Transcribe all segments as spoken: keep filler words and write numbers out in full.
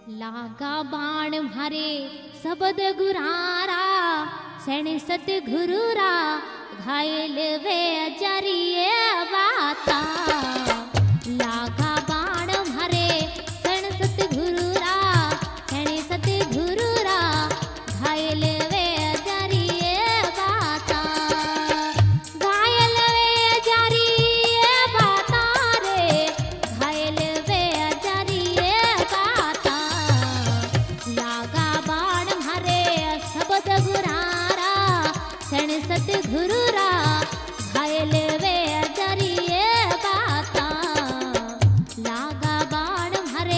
लागा बाण मारे सबद गुरारा सैण सतगुरुरा घायल वे अजरिए बाता। लागा बाण मारे सैण सतगुरुरा सैण सतगुरुरा घायल वे अजरिए बाता। घायल वे अजरिए बाता रे घायल वे अजरिए बाता। लागा बाण मारे सबद गुरारा सैण सतगुरुरा घायल वे अजरिए बाता। लागा बाण मारे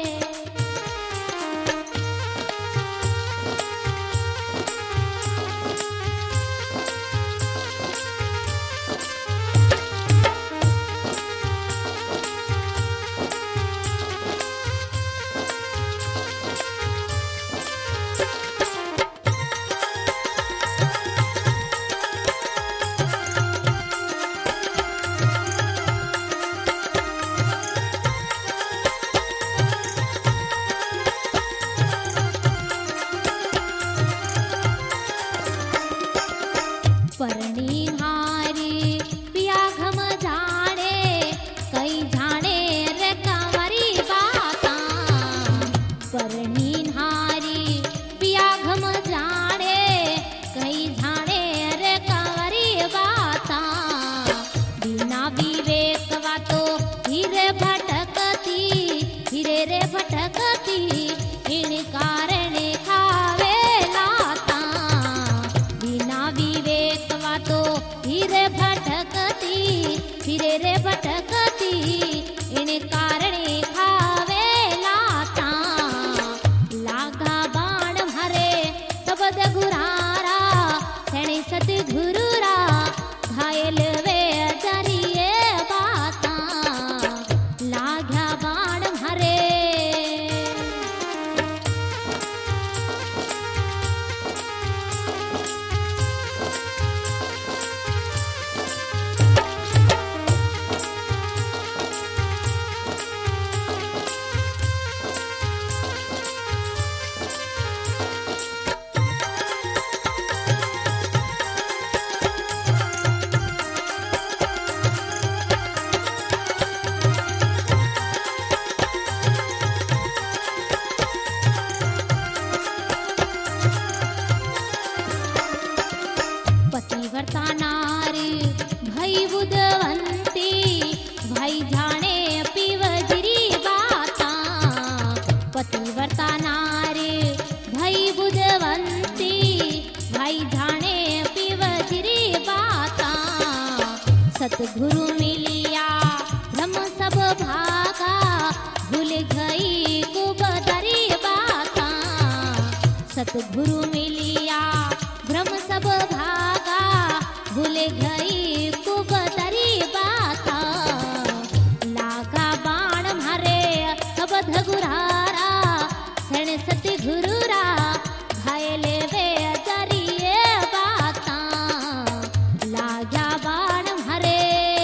परणी हारी पिया घम जाने कई जाने रे कंवरी बाता। परणी हारी पिया घम जाने कई जाने रे कंवरी बाता। बिना विवेक वातो हीरे भटकती हीरे रे भटकती इन कारणे खावे लाता। बिना विवेक वातो हीरे भटकती हीरे रे भटकती इन कारणे खावे लाता। लागा बाण मारे सबद गुरारा सैण सतगुरुरा घायल वे अजरिए बाता। लाग्या बाण मारे पतिव्रता नारी भई बुद्धवंती भाई जाने पिवजरी बाता। पतिव्रता नारी भई बुद्धवंती भाई जाने पिवजरी बाता। सतगुरु मिलिया ब्रह्म सब भागा भूल गई कुबदरी बाता। सतगुरु मिलिया ब्रह्म सब भागा भूल गई कुबदरी बाता। लागा बाण मारे सबद गुरारा सैण सतगुरुरा घायल वे अजरिए बाता। लाग्या बाण मारे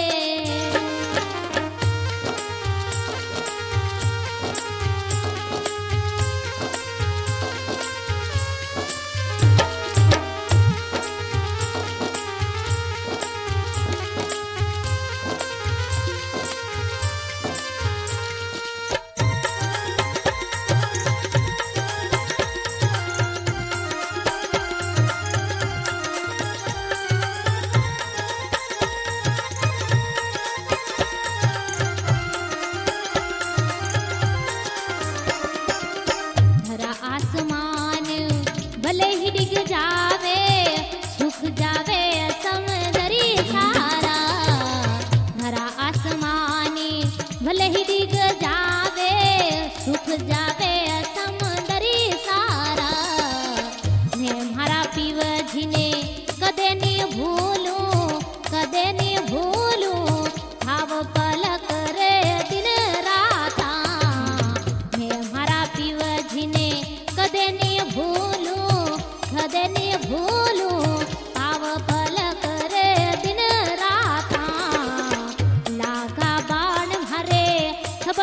धरा आसमान भले ही डिग जावे सुख जावे समंदरी सारा। धरा आसमानी भले ही डिग जावे सुख जावे समंदरी सारा। ने मारा पीव झिने कदे नी भूलू कदे नी भूलू भाव पलक रे दिन राता। ने मारा पीव झिने कदे नी भूलू कदे नी भूलू भाव पलक रे दिन राता। लागा बाण मारे सब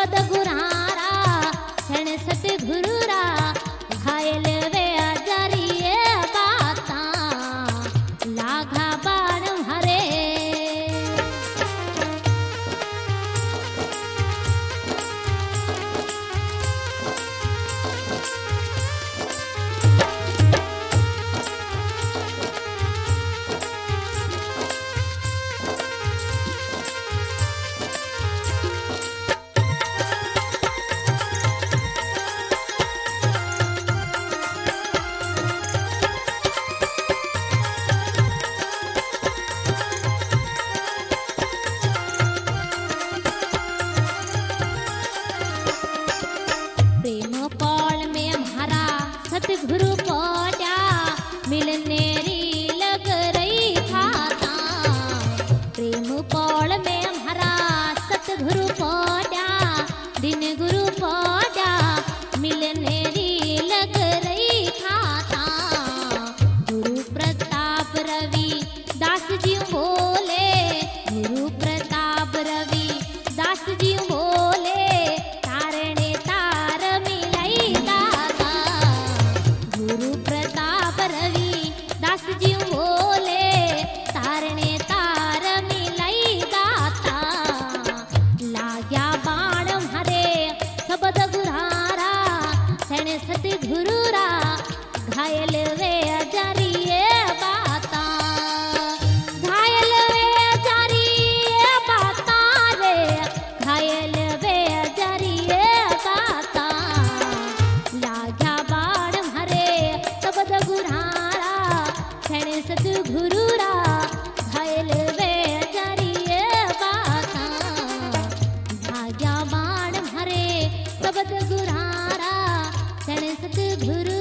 दिन गुरु पौधा मिलनेरी लग रही खाता। गुरु प्रताप रवि दास जी बोले, गुरु प्रताप रवि दास जी बोले, तारने तार मिलाई दाता। गुरु प्रताप रवि दास जी बोले, तारने तार मिलाई दाता। लाग्या बाण हरे सबद गुरारा, सैण सत गुरुरा घायल वे अजरिए बाता। घायल वे अजरिए बाता रे, घायल वे अजरिए बाता। लाग्या बाण हरे सबद गुरारा, सैण सत गुरुरा घायल वे अजरिए बाता। लाग्या बाण हरे सबद गुरारा, सैण सत गुरु